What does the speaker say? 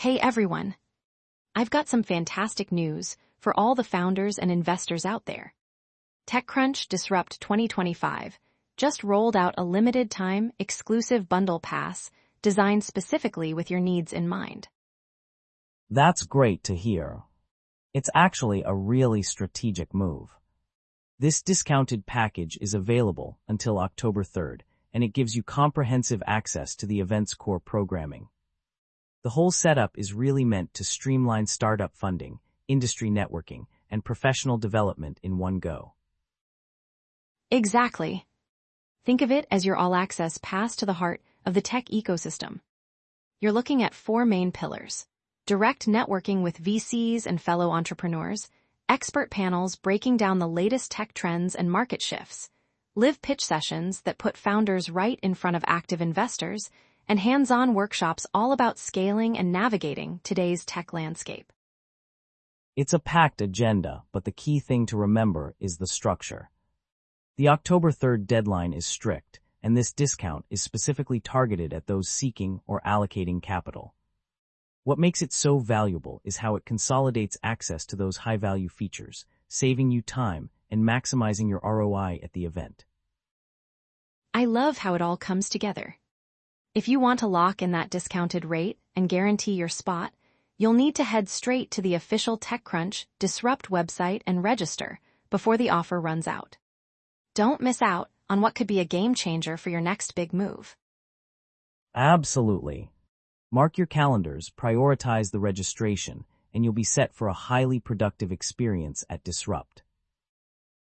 Hey everyone! I've got some fantastic news for all the founders and investors out there. TechCrunch Disrupt 2025 just rolled out a limited-time, exclusive bundle pass designed specifically with your needs in mind. That's great to hear. It's actually a really strategic move. This discounted package is available until October 3rd, and it gives you comprehensive access to the event's core programming. The whole setup is really meant to streamline startup funding, industry networking, and professional development in one go. Exactly. Think of it as your all-access pass to the heart of the tech ecosystem. You're looking at 4 main pillars: direct networking with VCs and fellow entrepreneurs, expert panels breaking down the latest tech trends and market shifts, live pitch sessions that put founders right in front of active investors, and hands-on workshops all about scaling and navigating today's tech landscape. It's a packed agenda, but the key thing to remember is the structure. The October 3rd deadline is strict, and this discount is specifically targeted at those seeking or allocating capital. What makes it so valuable is how it consolidates access to those high-value features, saving you time and maximizing your ROI at the event. I love how it all comes together. If you want to lock in that discounted rate and guarantee your spot, you'll need to head straight to the official TechCrunch Disrupt website and register before the offer runs out. Don't miss out on what could be a game changer for your next big move. Absolutely. Mark your calendars, prioritize the registration, and you'll be set for a highly productive experience at Disrupt.